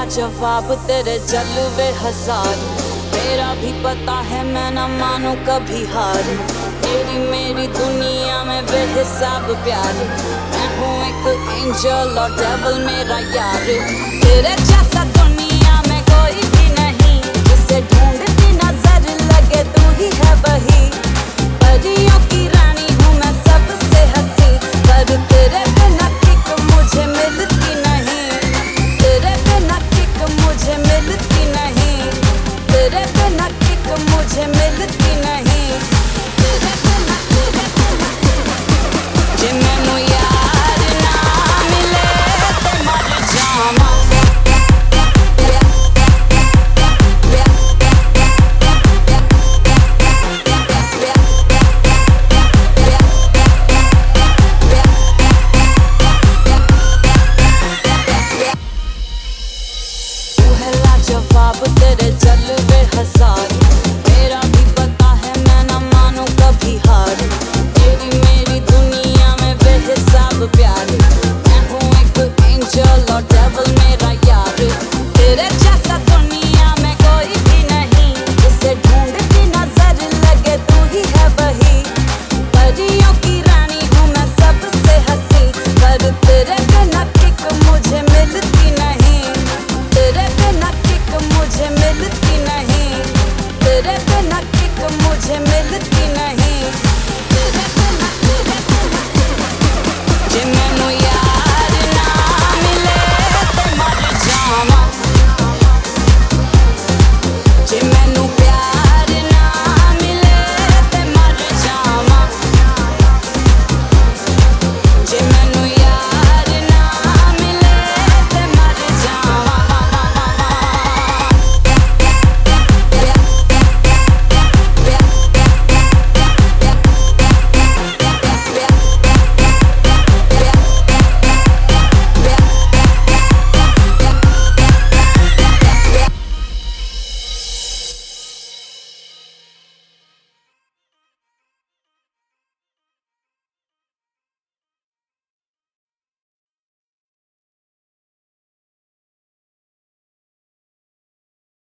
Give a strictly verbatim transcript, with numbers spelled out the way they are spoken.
जवाब तेरे जलवे हजार। मेरा भी पता है मैं न मानू कभी हार। तेरी मेरी दुनिया में बेहिसाब प्यार। मैं हूँ एक एंजल और डेविल मेरा यार। तेरे जैसा दुनिया में कोई भी नहीं, जिसे ढूंढती नजर लगे तू ही है वही। परियों की रानी हूँ मैं सबसे हंसी, पर तेरे बिना किक मुझे मिलती नहीं। तेरे बिना किक मुझे मिलती नहीं। तेरे बिना किक मुझे मिलती नहीं। तेरे बिना तेरे बिना जे मैनू यार ना मिले ते मर जावां। जवाब तेरे जलवे हजार। मेरा भी पता है मैं न मानू कभी हार। तेरी मेरी दुनिया में बेहिसाब प्यार। मैं हूँ एक एंजल और डेविल मेरा यार। तेरे जैसा दुनिया में कोई भी नहीं, जिसे ढूंढती नजर लगे तू ही है वही। परियों की रानी हूँ मैं सबसे हंसी, पर तेरे बिना किक मुझे मिलती नहीं। तेरे बिना मुझे मिलती नहीं। तेरे बिना किक मुझे